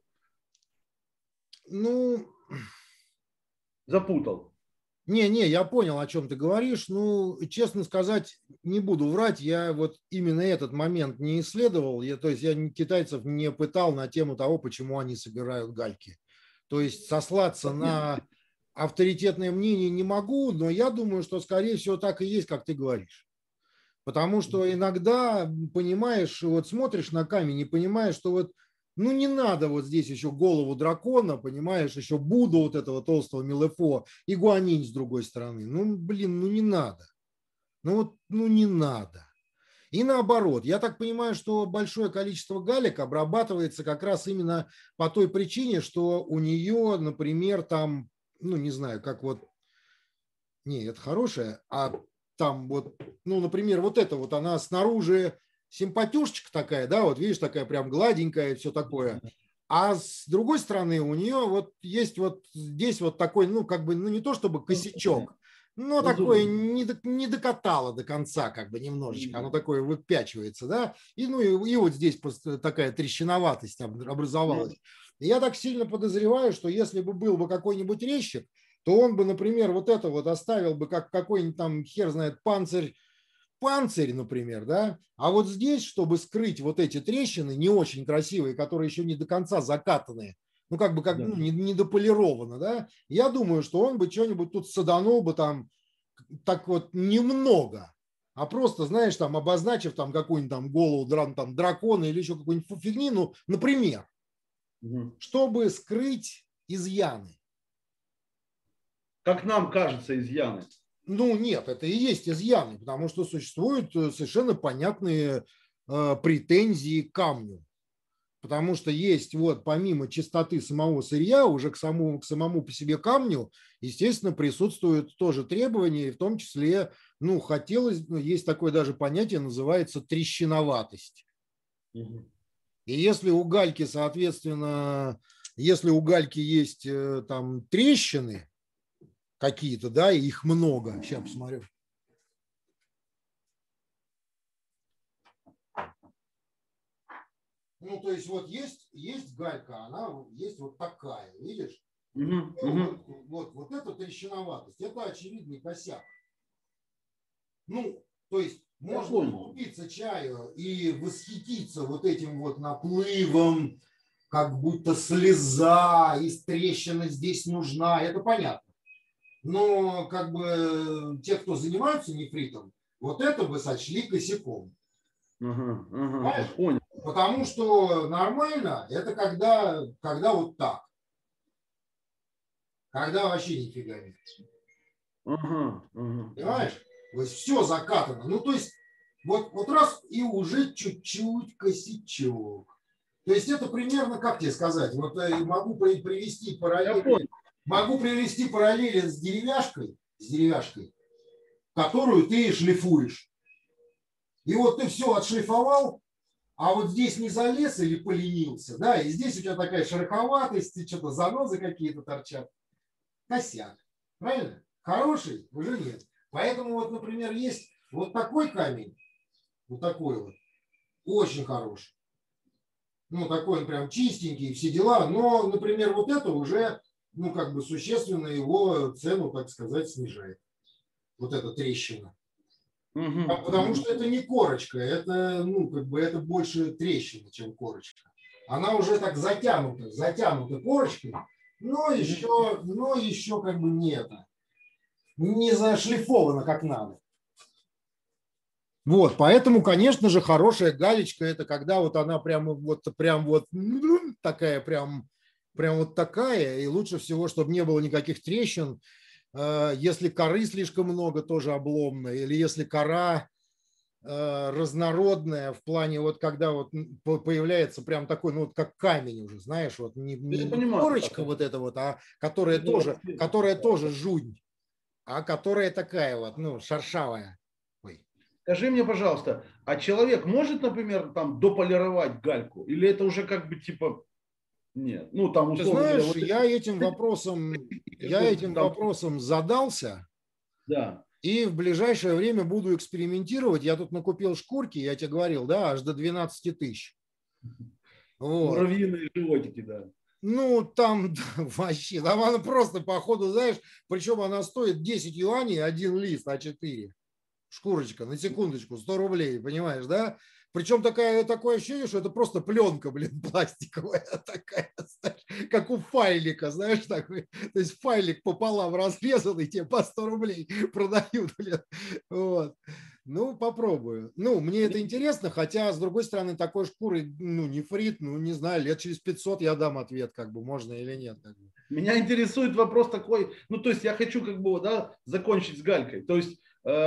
Ну, Запутал. не, я понял, о чем ты говоришь. Ну, честно сказать, не буду врать, я вот именно этот момент не исследовал. То есть я китайцев не пытал на тему того, почему они собирают гальки. То есть сослаться на авторитетное мнение не могу, но я думаю, что, скорее всего, так и есть, как ты говоришь. Потому что иногда, понимаешь, вот смотришь на камень и понимаешь, что вот ну не надо вот здесь еще голову дракона, понимаешь, еще Будду вот этого толстого Милефо и Гуанинь с другой стороны. Ну, блин, ну не надо. Ну вот, ну не надо. И наоборот, я так понимаю, что большое количество галек обрабатывается как раз именно по той причине, что у нее, например, там, ну не знаю, как вот, не, это хорошее, а там вот, ну, например, вот это вот, она снаружи симпатюшечка такая, да, вот видишь, такая прям гладенькая и все такое. А с другой стороны у нее вот есть вот здесь вот такой, ну, как бы, ну, не то чтобы косячок, но такое не докатало до конца, как бы немножечко, оно такое выпячивается, да, и, ну, и вот здесь такая трещиноватость образовалась. И я так сильно подозреваю, что если бы был бы какой-нибудь резчик, то он бы, например, вот это вот оставил бы как какой-нибудь там, хер знает, панцирь, например, да, а вот здесь, чтобы скрыть вот эти трещины, не очень красивые, которые еще не до конца закатанные, ну, как бы как, ну, не дополировано, да, я думаю, что он бы что-нибудь тут саданул бы там так вот немного, а просто, знаешь, там, обозначив там какую-нибудь там голову там, дракона или еще какую-нибудь фигни, ну, например, чтобы скрыть изъяны. Как нам кажется, изъяны. Ну, нет, это и есть изъяны, потому что существуют совершенно понятные претензии к камню. Потому что есть вот помимо чистоты самого сырья, уже к самому по себе камню, естественно, присутствуют тоже требования, в том числе, ну, хотелось, ну, есть такое даже понятие, называется трещиноватость. И если у гальки, соответственно, если у гальки есть там трещины какие-то, да, и их много, сейчас посмотрю. Ну, то есть вот есть галька, она есть вот такая, видишь? Вот эта трещиноватость, это очевидный косяк. Ну, то есть можно купиться чаю и восхититься вот этим вот наплывом, как будто слеза, и трещина здесь нужна, это понятно. Но как бы те, кто занимаются нефритом, вот это бы сочли косяком. Понял? Потому что нормально это когда вот так. Когда вообще нифига нет. Понимаешь? То есть все закатано. Ну, то есть вот раз и уже чуть-чуть косячок. То есть это примерно, как тебе сказать, вот могу привести параллели. Могу привести параллели с деревяшкой, которую ты шлифуешь. И вот ты все отшлифовал, а вот здесь не залез или поленился, да, и здесь у тебя такая шероховатость, что-то занозы какие-то торчат. Косяк. Правильно? Хороший уже нет. Поэтому вот, например, есть вот такой камень, вот такой вот, очень хороший. Ну, такой он прям чистенький, все дела. Но, например, вот это уже, ну, как бы существенно его цену, так сказать, снижает. Вот эта трещина. Потому что это не корочка, это, ну, как бы это больше трещина, чем корочка. Она уже так затянута корочкой, но еще как бы не это, не зашлифовано как надо. Вот, поэтому, конечно же, хорошая галечка это когда вот она прям вот такая, прям вот такая, и лучше всего, чтобы не было никаких трещин. Если коры слишком много, тоже обломно, или если кора разнородная в плане вот когда вот появляется прям такой, ну вот как камень уже, знаешь, вот не корочка вот эта вот, а которая тоже жуть, а которая такая вот, ну, шершавая. Ой. Скажи мне, пожалуйста, а человек может, например, там дополировать гальку? Или это уже как бы типа нет? Ну, там условно. Ты знаешь, вот я этим вопросом задался. Да. И в ближайшее время буду экспериментировать. Я тут накупил шкурки, я тебе говорил, да, аж до 12 тысяч. Вот. Муравьиные животики, да. Ну, там вообще, там она просто, походу, знаешь, причем она стоит 10 юаней, один лист А4. Шкурочка, на секундочку, 100 рублей, понимаешь, да? Причем такое ощущение, что это просто пленка, блин, пластиковая такая, знаешь, как у файлика, знаешь, такой. То есть файлик пополам разрезанный, тебе по 100 рублей продают, блин. Вот. Ну, попробую. Ну, мне это интересно, хотя, с другой стороны, такой шкуры, ну, нефрит, ну, не знаю, лет через 500 я дам ответ, как бы, можно или нет. Как бы. Меня интересует вопрос такой, ну, то есть я хочу, как бы, да, закончить с галькой. То есть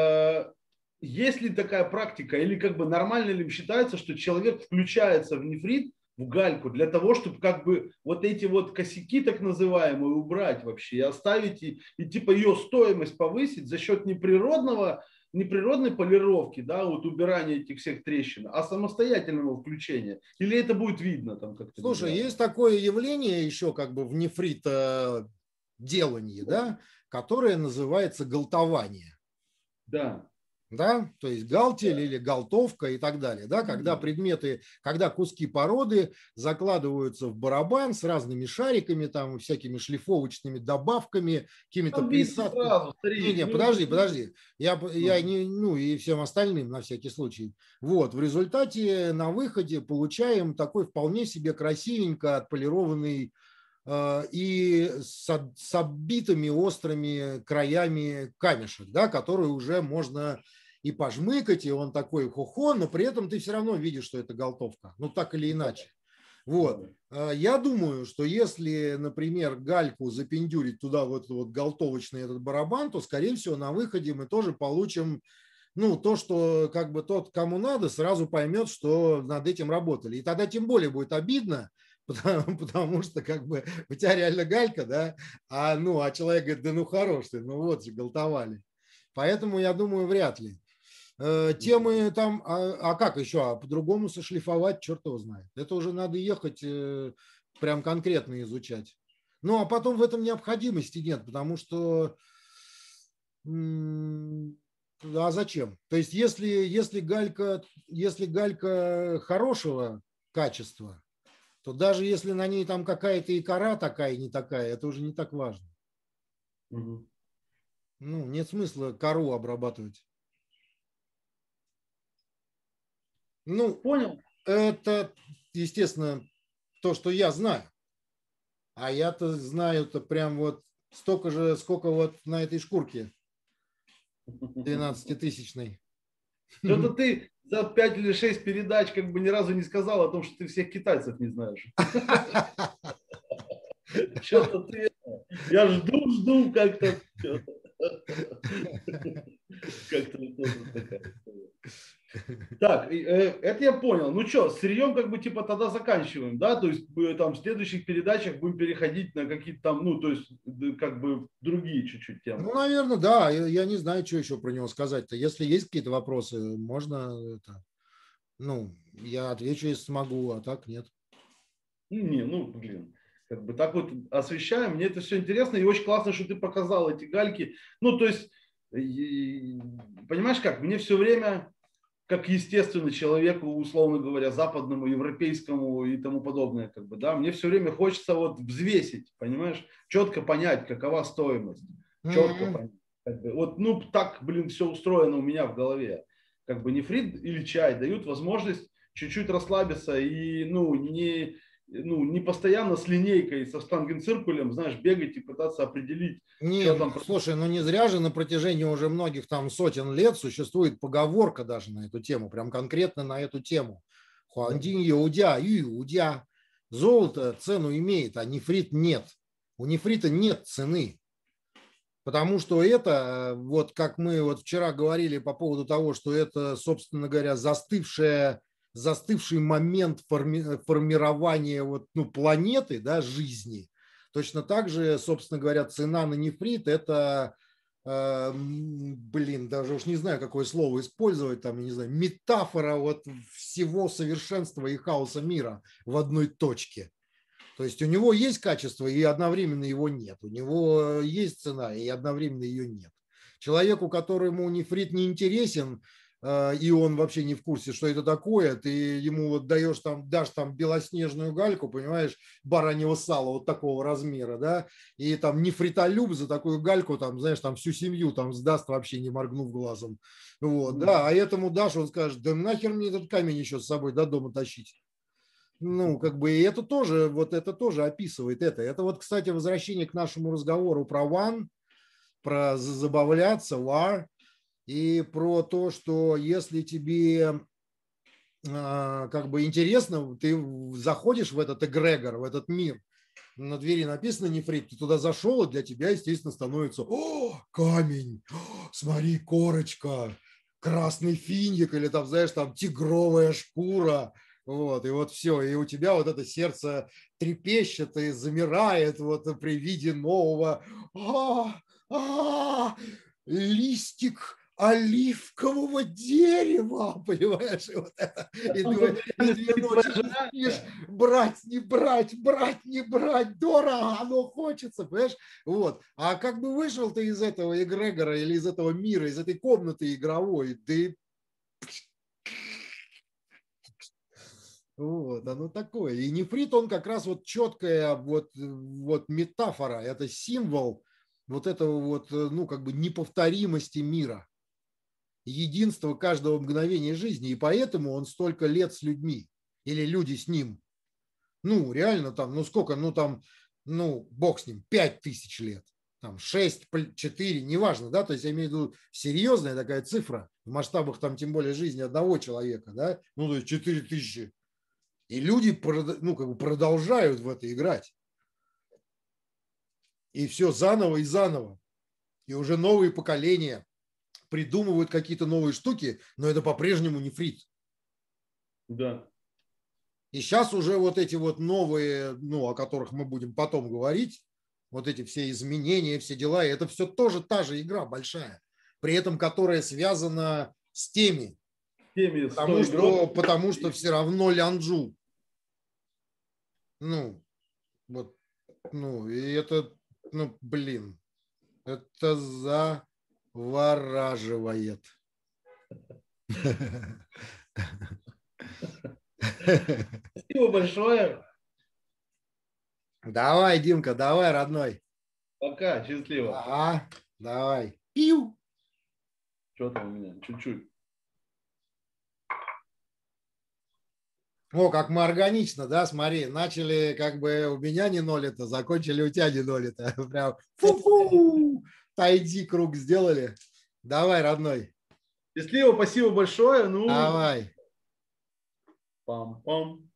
есть ли такая практика или как бы нормально ли считается, что человек включается в нефрит, в гальку для того, чтобы как бы вот эти вот косяки так называемые убрать вообще и оставить и типа ее стоимость повысить за счет неприродной полировки, да, вот убирания этих всех трещин, а самостоятельного включения? Или это будет видно там как-то? Слушай, есть такое явление еще как бы в нефрит делании, да, которое называется галтование. Да. Да, то есть галтель или галтовка и так далее, да, когда предметы, когда куски породы закладываются в барабан с разными шариками, там, всякими шлифовочными добавками, какими-то присадками. Не, подожди, я не, ну и всем остальным на всякий случай. Вот, в результате на выходе получаем такой вполне себе красивенько отполированный и с оббитыми острыми краями камешек, да, который уже можно и пожмыкать, и он такой хо-хо, но при этом ты все равно видишь, что это галтовка, ну так или иначе. Вот. Я думаю, что если, например, гальку запендюрить туда вот галтовочный этот барабан, то, скорее всего, на выходе мы тоже получим, ну, то, что как бы тот, кому надо, сразу поймет, что над этим работали. И тогда тем более будет обидно, потому что как бы у тебя реально галька, да, а человек говорит, да ну хорош ты, ну вот же галтовали. Поэтому я думаю, вряд ли. Темы там, а как еще, а по-другому сошлифовать, черт его знает. Это уже надо ехать прям конкретно изучать. Ну, а потом в этом необходимости нет, потому что а зачем? То есть если галька хорошего качества, то даже если на ней там какая-то и кора такая, не такая, это уже не так важно. Ну, нет смысла кору обрабатывать. Ну, понял. Это, естественно, то, что я знаю. А я-то знаю-то прям вот столько же, сколько вот на этой шкурке 12-тысячной. Что-то ты за 5 или 6 передач как бы ни разу не сказал о том, что ты всех китайцев не знаешь. Что-то ты... Я жду как-то. Как-то такая. Так, это я понял. Ну что, с сырьем как бы типа тогда заканчиваем, да? То есть там в следующих передачах будем переходить на какие-то там, ну то есть как бы другие чуть-чуть темы. Ну, наверное, да. Я не знаю, что еще про него сказать-то. Если есть какие-то вопросы, можно это... Ну, я отвечу, если смогу, а так нет. Не, ну, блин. Как бы так вот освещаем. Мне это все интересно. И очень классно, что ты показал эти гальки. Ну, то есть, понимаешь как, мне все время, как естественно человеку, условно говоря, западному, европейскому и тому подобное, как бы, да, мне все время хочется вот взвесить, понимаешь, четко понять, какова стоимость, четко понять. Как бы, вот, ну, так, блин, все устроено у меня в голове. Как бы нефрит или чай дают возможность чуть-чуть расслабиться и, не постоянно с линейкой, со штангенциркулем, знаешь, бегать и пытаться определить, Не, что ну, там. слушай, ну не зря же на протяжении уже многих там сотен лет существует поговорка даже на эту тему, прям конкретно на эту тему. Хуандинь Яудя, Юдя. Золото цену имеет, а нефрит нет. У нефрита нет цены. Потому что это, вот как мы вот вчера говорили по поводу того, что это, собственно говоря, застывший момент формирования вот, ну, планеты, да, жизни. Точно так же, собственно говоря, цена на нефрит – это, блин, даже уж не знаю, какое слово использовать, там, не знаю, метафора вот всего совершенства и хаоса мира в одной точке. То есть у него есть качество, и одновременно его нет. У него есть цена, и одновременно ее нет. Человеку, которому нефрит не интересен, и он вообще не в курсе, что это такое, ты ему вот дашь там белоснежную гальку, понимаешь, бараньего сала вот такого размера, да, и там нефритолюб за такую гальку, там, знаешь, там всю семью там сдаст, вообще не моргнув глазом. Вот, да, а этому дашь, он скажет, да нахер мне этот камень еще с собой до дома тащить. Ну, как бы, и это тоже, вот это тоже описывает это. Это вот, кстати, возвращение к нашему разговору про one, про забавляться, war, и про то, что если тебе как бы интересно, ты заходишь в этот эгрегор, в этот мир, на двери написано нефрит, ты туда зашел, и для тебя, естественно, становится «О, камень! О, смотри, корочка! Красный финик!» или там, знаешь, там тигровая шкура. Вот, и вот все, и у тебя вот это сердце трепещет и замирает вот при виде нового листик оливкового дерева, понимаешь, и вот это, А и там за и дверями 2 ночи стоит твоя ты жена. спишь, брать, не брать, брать, не брать, дорого, оно хочется, понимаешь? Вот. А как бы вышел ты из этого эгрегора или из этого мира, из этой комнаты игровой, ты вот, оно такое. И нефрит, он как раз вот четкая вот метафора, это символ вот этого вот, ну, как бы неповторимости мира, единства каждого мгновения жизни. И поэтому он столько лет с людьми или люди с ним. Ну, реально там, ну сколько, ну там, ну, бог с ним, 5000 лет, там 6, 4, неважно, да, то есть я имею в виду серьезная такая цифра в масштабах там тем более жизни одного человека, да, ну, то есть 4000. И люди, ну, как бы продолжают в это играть. И все заново и заново. И уже новые поколения придумывают какие-то новые штуки, но это по-прежнему нефрит. Да. И сейчас уже вот эти вот новые, ну, о которых мы будем потом говорить, вот эти все изменения, все дела, и это все тоже та же игра большая, при этом которая связана с теми, Теми с той игрой. потому что все равно Лянджу. Ну, вот, ну, и это, ну, блин, это завораживает. Спасибо большое. Давай, Димка, давай, родной. Пока, счастливо. Ага, давай. Пиу. Что там у меня? Чуть-чуть. О, как мы органично, да, смотри, начали как бы у меня не нолито, закончили у тебя не нолито. Прям фу-фу, тайди круг сделали. Давай, родной. Счастливо, спасибо большое. Ну, Давай. пам-пам.